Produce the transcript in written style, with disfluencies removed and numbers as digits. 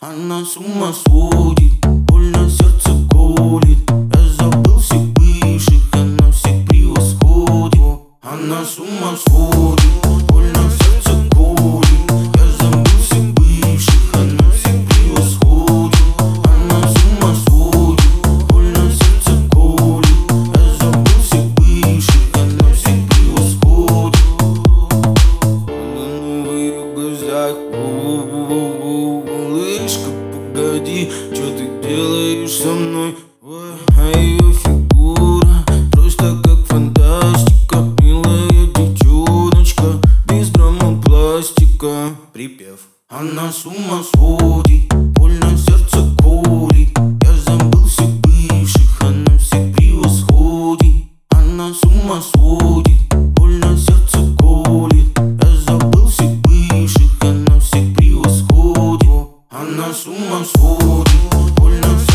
Она с ума сводит, больно сердце колет. Я забыл всех бывших, она всех превосходит. Она с ума сводит, больно сердце колет. Я забыл всех бывших, она всех превосходит. Она с ума сводит, больно сердце колет. Я забыл всех бывших, она всех превосходит. В ее глазах малышка, погоди, что ты делаешь со мной? А ее фигура просто как фантастика. Милая девчоночка, без драм и пластика. Припев. Она с ума сводит, больно сердце колет. Я забыл всех бывших, она всех превосходит. Она с ума сводит, больно сердце колет. Я забыл всех бывших, она всех превосходит. Она с ума сводит, больно сердце